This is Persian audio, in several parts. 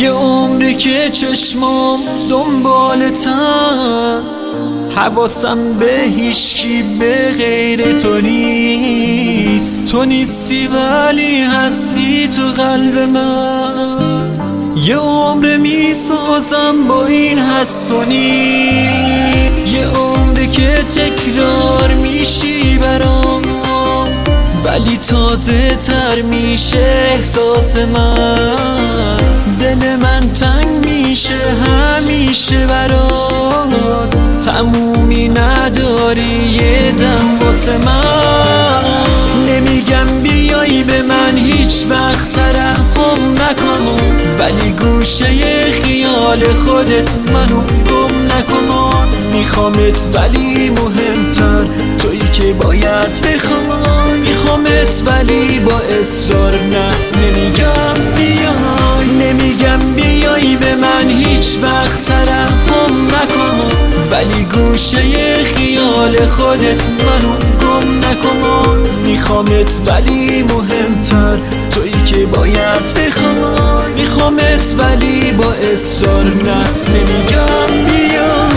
یه عمری که چشمام دنبالتن، حواسم به هیچکی به غیر تو نیست. تو نیستی ولی هستی تو قلب من. یه عمر میسازم با این هست و نیست. یه عمر که تکرار میشی برام، ولی تازه تر میشه احساس من. دل من تنگ میشه همیشه برات، تمومی نداری یه دم واسه من. نمیگم بیایی به من هیچ وقت ترحم نکن، ولی گوشه خیال خودت منو گم نکن. میخوامت ولی مهمتر تویی که باید بخوای. میخوامت ولی با اصرار نمیگم بیای. نمیگم بیایی به من هیچ وقت ترحم نکن، ولی گوشه خیال خودت منو گم نکن. میخوامت ولی مهمتر تویی که باید بخوای. میخوامت ولی با اصرار نمیگم بیای.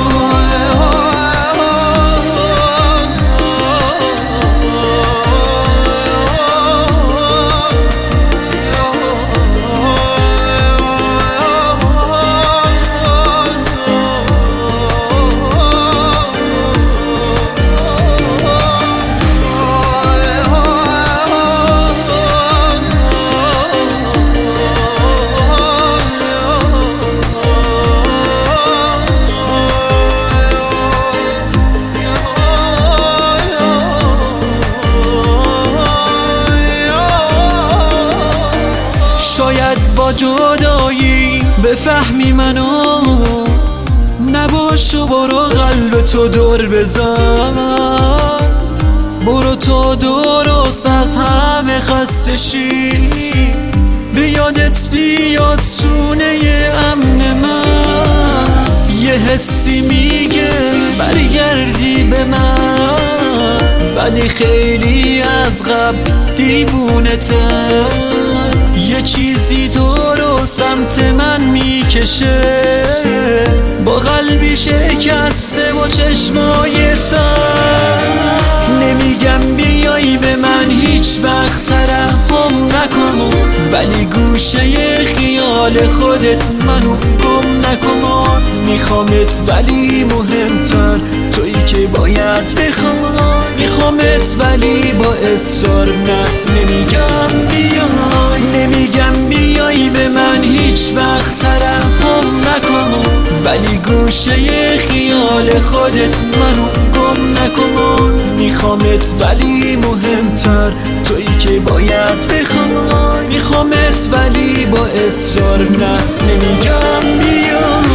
شاید با جدایی بفهمی منو، نباش و برو قلب تو دور بزن. برو تو درست از همه خسته شی، به یادت بیاد سونه امن من. یه حسی میگه برگردی به من، ولی خیلی از قبل دیوونتم. یه چیزی تو رو سمت من میکشه، با قلبی شکسته و چشمای تر. نمیگم بیایی به من هیچ وقت ترحم نکن، ولی گوشه خیال خودت منو گم نکن. میخوامت ولی مهمتر تویی که باید بخوای. میخوامت ولی با اصرار نمیگم بیای. نمیگم بیایی به من هیچ وقت ترحم نکن، ولی گوشه خیال خودت منو گم نکن. میخوامت ولی مهمتر تویی که باید بخوای. میخوامت ولی با اصرار نمیگم بیای.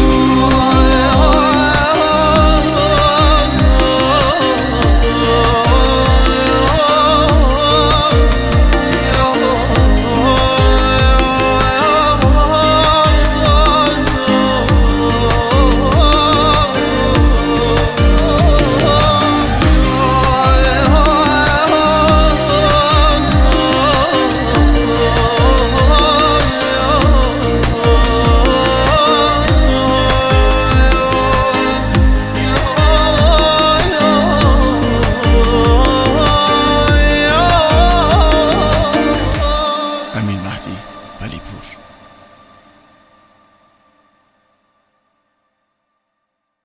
امین مهدی ولیپور.